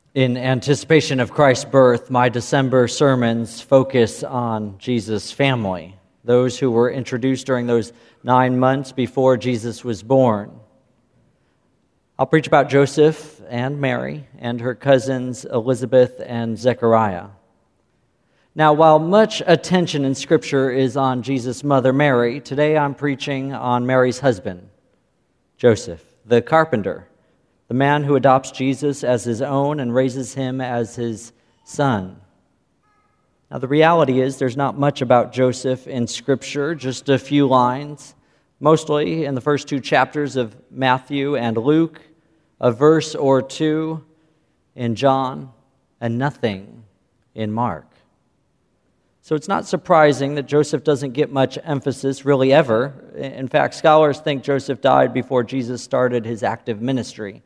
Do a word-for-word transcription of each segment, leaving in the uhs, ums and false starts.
In anticipation of Christ's birth, my December sermons focus on Jesus' family, those who were introduced during those nine months before Jesus was born. I'll preach about Joseph and Mary and her cousins Elizabeth and Zechariah. Now, while much attention in Scripture is on Jesus' mother, Mary, today I'm preaching on Mary's husband, Joseph, the carpenter, the man who adopts Jesus as his own and raises him as his son. Now, the reality is there's not much about Joseph in Scripture, just a few lines, mostly in the first two chapters of Matthew and Luke, a verse or two in John, and nothing in Mark. So it's not surprising that Joseph doesn't get much emphasis, really ever. In fact, scholars think Joseph died before Jesus started his active ministry.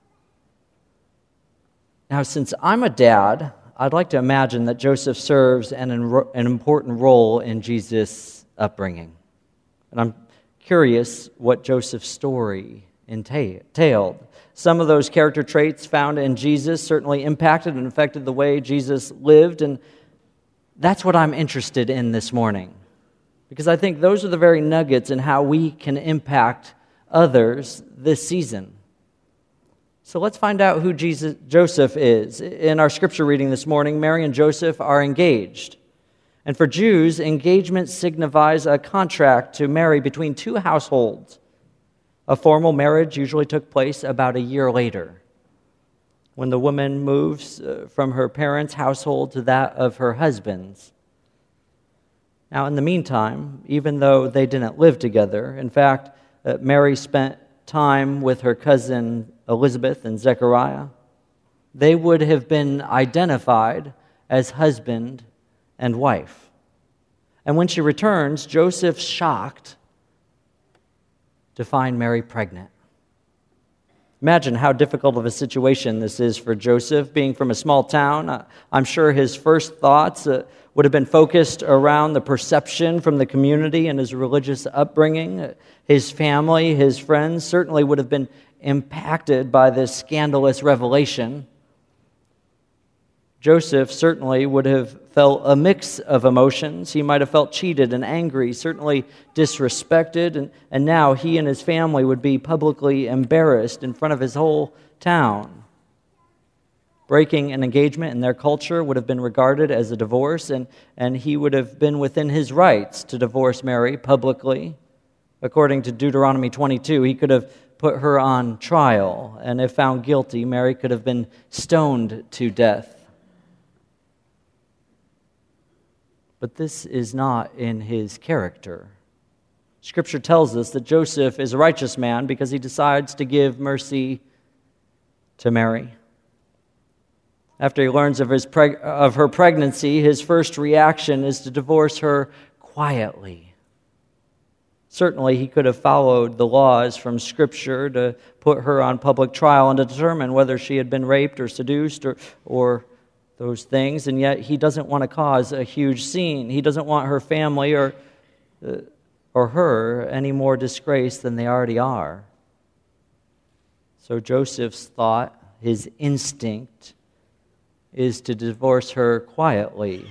Now, since I'm a dad, I'd like to imagine that Joseph serves an, an important role in Jesus' upbringing. And I'm curious what Joseph's story entailed. Some of those character traits found in Jesus certainly impacted and affected the way Jesus lived, and that's what I'm interested in this morning, because I think those are the very nuggets in how we can impact others this season. So let's find out who Jesus, Joseph is. In our scripture reading this morning, Mary and Joseph are engaged. And for Jews, engagement signifies a contract to marry between two households. A formal marriage usually took place about a year later, when the woman moves from her parents' household to that of her husband's. Now, in the meantime, even though they didn't live together, in fact, uh, Mary spent time with her cousin Elizabeth and Zechariah, they would have been identified as husband and wife. And when she returns, Joseph's shocked to find Mary pregnant. Imagine how difficult of a situation this is for Joseph, being from a small town. I'm sure his first thoughts uh, would have been focused around the perception from the community and his religious upbringing. His family, his friends certainly would have been impacted by this scandalous revelation. Joseph certainly would have felt a mix of emotions. He might have felt cheated and angry, certainly disrespected, and, and now he and his family would be publicly embarrassed in front of his whole town. Breaking an engagement in their culture would have been regarded as a divorce, and, and he would have been within his rights to divorce Mary publicly. According to Deuteronomy twenty-two, he could have put her on trial, and if found guilty, Mary could have been stoned to death. But this is not in his character. Scripture tells us that Joseph is a righteous man because he decides to give mercy to Mary. After he learns of, his preg- of her pregnancy, his first reaction is to divorce her quietly. Certainly, he could have followed the laws from Scripture to put her on public trial and to determine whether she had been raped or seduced or, or those things, and yet he doesn't want to cause a huge scene. He doesn't want her family or, uh, or her any more disgrace than they already are. So Joseph's thought, his instinct, is to divorce her quietly.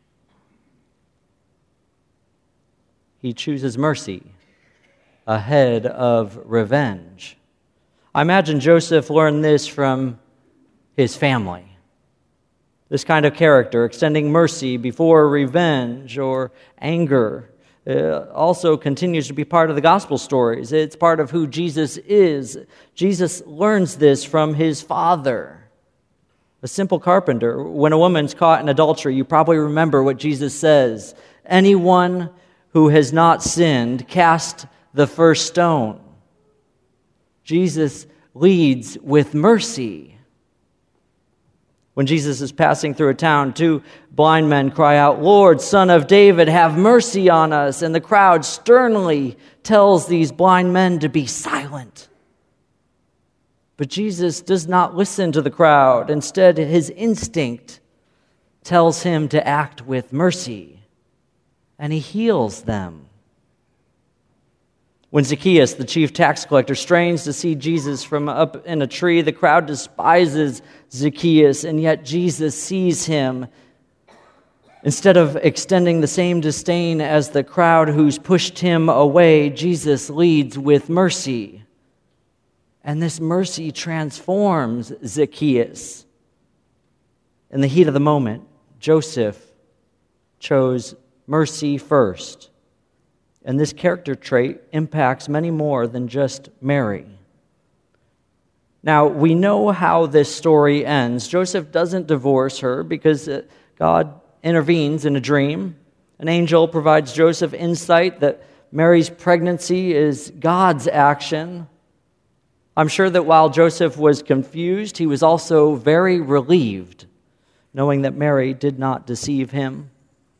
He chooses mercy ahead of revenge. I imagine Joseph learned this from his family. This kind of character, extending mercy before revenge or anger, uh, also continues to be part of the gospel stories. It's part of who Jesus is. Jesus learns this from his Father, a simple carpenter. When a woman's caught in adultery, you probably remember what Jesus says. Anyone who has not sinned, cast the first stone. Jesus leads with mercy. When Jesus is passing through a town, two blind men cry out, "Lord, Son of David, have mercy on us." And the crowd sternly tells these blind men to be silent. But Jesus does not listen to the crowd. Instead, his instinct tells him to act with mercy, and he heals them. When Zacchaeus, the chief tax collector, strains to see Jesus from up in a tree, the crowd despises Zacchaeus, and yet Jesus sees him. Instead of extending the same disdain as the crowd who's pushed him away, Jesus leads with mercy. And this mercy transforms Zacchaeus. In the heat of the moment, Joseph chose mercy first. And this character trait impacts many more than just Mary. Now, we know how this story ends. Joseph doesn't divorce her because God intervenes in a dream. An angel provides Joseph insight that Mary's pregnancy is God's action. I'm sure that while Joseph was confused, he was also very relieved, knowing that Mary did not deceive him.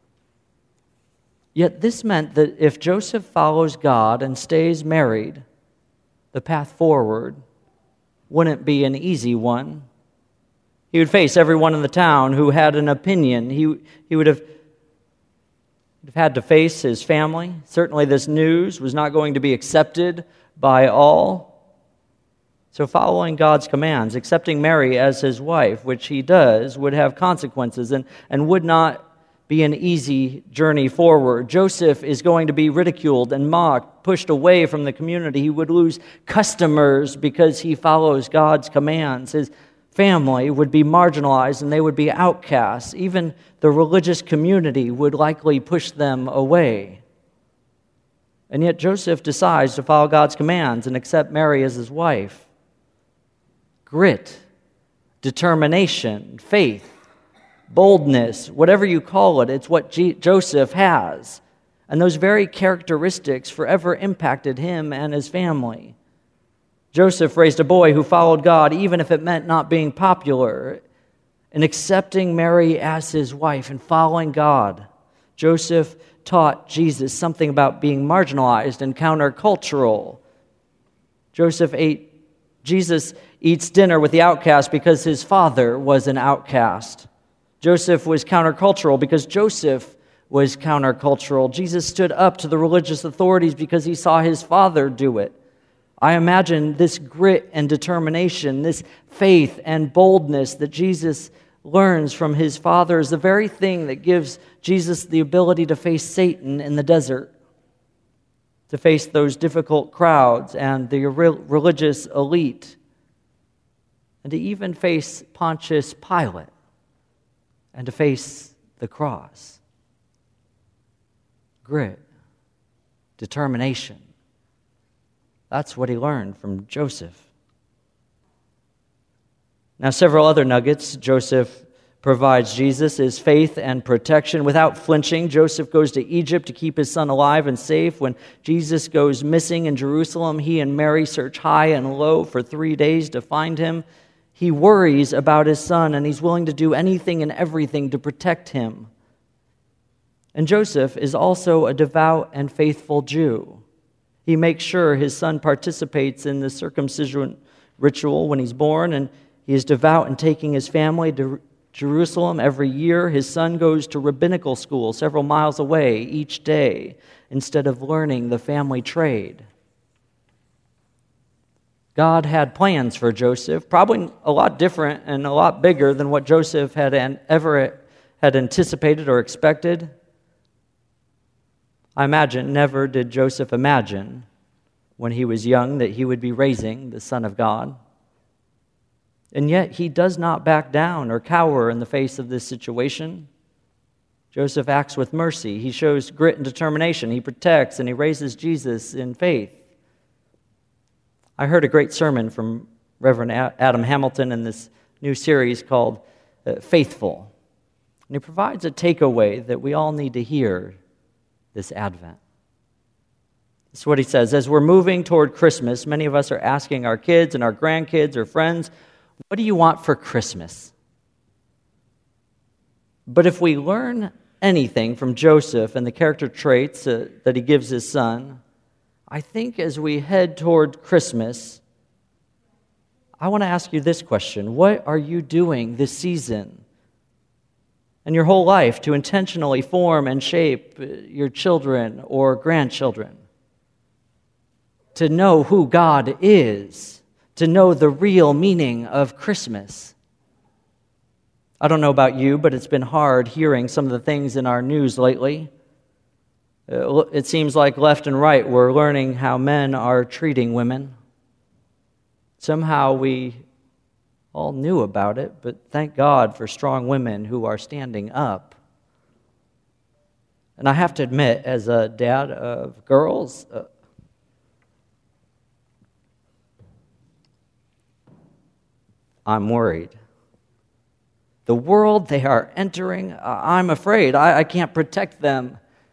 Yet this meant that if Joseph follows God and stays married, the path forward wouldn't be an easy one. He would face everyone in the town who had an opinion. He, he would have, have had to face his family. Certainly this news was not going to be accepted by all. So following God's commands, accepting Mary as his wife, which he does, would have consequences and, and would not be an easy journey forward. Joseph is going to be ridiculed and mocked, pushed away from the community. He would lose customers because he follows God's commands. His family would be marginalized and they would be outcasts. Even the religious community would likely push them away. And yet Joseph decides to follow God's commands and accept Mary as his wife. Grit, determination, faith, boldness, whatever you call it, it's what G- Joseph has. And those very characteristics forever impacted him and his family. Joseph raised a boy who followed God, even if it meant not being popular. In accepting Mary as his wife and following God, Joseph taught Jesus something about being marginalized and countercultural. Joseph ate, Jesus eats dinner with the outcast because his father was an outcast. Joseph was countercultural because Joseph was countercultural. Jesus stood up to the religious authorities because he saw his father do it. I imagine this grit and determination, this faith and boldness that Jesus learns from his father is the very thing that gives Jesus the ability to face Satan in the desert, to face those difficult crowds and the religious elite, and to even face Pontius Pilate, and to face the cross. Grit, determination. That's what he learned from Joseph. Now, several other nuggets Joseph provides Jesus is faith and protection. Without flinching, Joseph goes to Egypt to keep his son alive and safe. When Jesus goes missing in Jerusalem, he and Mary search high and low for three days to find him. He worries about his son, and he's willing to do anything and everything to protect him. And Joseph is also a devout and faithful Jew. He makes sure his son participates in the circumcision ritual when he's born, and he is devout in taking his family to Jerusalem every year. His son goes to rabbinical school several miles away each day instead of learning the family trade. God had plans for Joseph, probably a lot different and a lot bigger than what Joseph had ever had anticipated or expected. I imagine never did Joseph imagine when he was young that he would be raising the Son of God. And yet he does not back down or cower in the face of this situation. Joseph acts with mercy. He shows grit and determination. He protects and he raises Jesus in faith. I heard a great sermon from Reverend Adam Hamilton in this new series called uh, Faithful. And he provides a takeaway that we all need to hear this Advent. This is what he says. As we're moving toward Christmas, many of us are asking our kids and our grandkids or friends, what do you want for Christmas? But if we learn anything from Joseph and the character traits uh, that he gives his son, I think as we head toward Christmas, I want to ask you this question. What are you doing this season and your whole life to intentionally form and shape your children or grandchildren? to know who God is, to know the real meaning of Christmas. I don't know about you, but it's been hard hearing some of the things in our news lately. It seems like left and right we're learning how men are treating women. Somehow we all knew about it, but thank God for strong women who are standing up. And I have to admit, as a dad of girls, uh, I'm worried. The world they are entering, uh, I'm afraid. I, I can't protect them.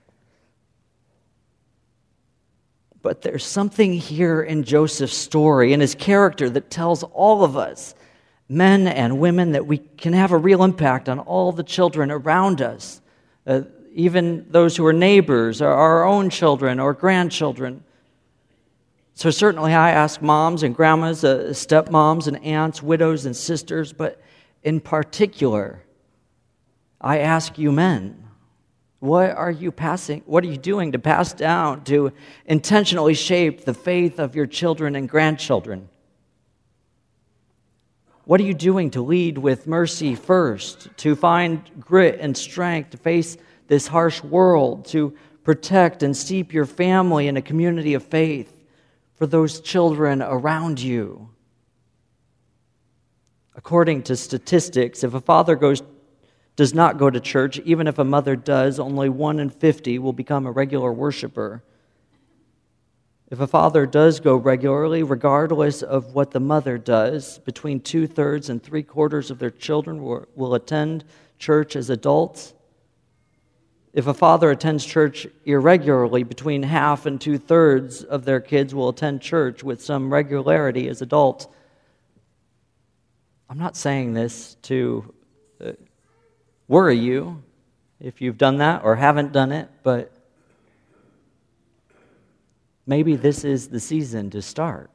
But there's something here in Joseph's story and his character that tells all of us, men and women, that we can have a real impact on all the children around us, uh, even those who are neighbors, or our own children or grandchildren. So certainly I ask moms and grandmas, uh, stepmoms and aunts, widows and sisters, but in particular, I ask you men, what are you passing, what are you doing to pass down, to intentionally shape the faith of your children and grandchildren? What are you doing to lead with mercy first, to find grit and strength to face this harsh world, to protect and steep your family in a community of faith for those children around you? According to statistics, if a father goes does not go to church, even if a mother does, only one in fifty will become a regular worshiper. If a father does go regularly, regardless of what the mother does, between two-thirds and three-quarters of their children will, will attend church as adults. If a father attends church irregularly, between half and two-thirds of their kids will attend church with some regularity as adults. I'm not saying this to uh, worry you if you've done that or haven't done it, but maybe this is the season to start.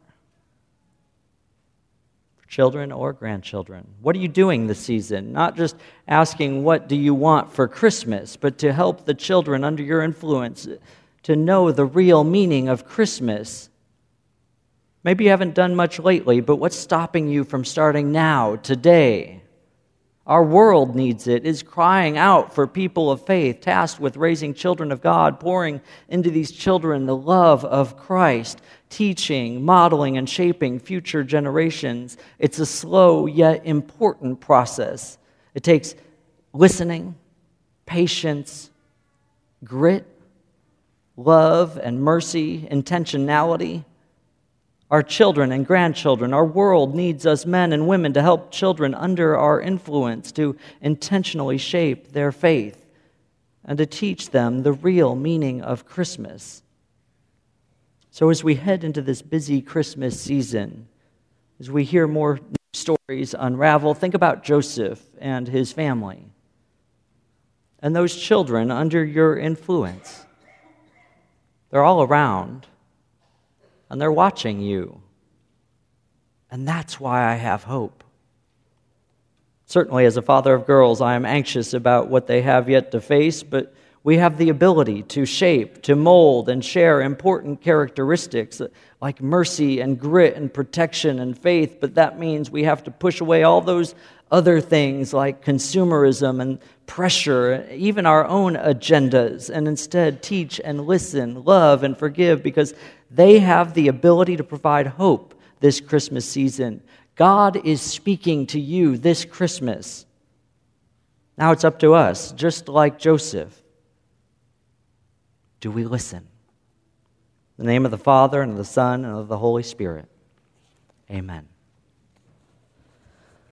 For children or grandchildren. What are you doing this season? Not just asking what do you want for Christmas, but to help the children under your influence to know the real meaning of Christmas. Maybe you haven't done much lately, but what's stopping you from starting now, today? Our world needs it, is crying out for people of faith, tasked with raising children of God, pouring into these children the love of Christ, teaching, modeling, and shaping future generations. It's a slow yet important process. It takes listening, patience, grit, love and mercy, intentionality. Our children and grandchildren, our world needs us men and women to help children under our influence to intentionally shape their faith and to teach them the real meaning of Christmas. So as we head into this busy Christmas season, as we hear more stories unravel, think about Joseph and his family and those children under your influence. They're all around. And they're watching you. And that's why I have hope. Certainly, as a father of girls, I am anxious about what they have yet to face, but we have the ability to shape, to mold, and share important characteristics like mercy and grit and protection and faith, but that means we have to push away all those other things like consumerism and pressure, even our own agendas, and instead teach and listen, love and forgive, because they have the ability to provide hope this Christmas season. God is speaking to you this Christmas. Now it's up to us, just like Joseph. Do we listen? In the name of the Father, and of the Son, and of the Holy Spirit. Amen.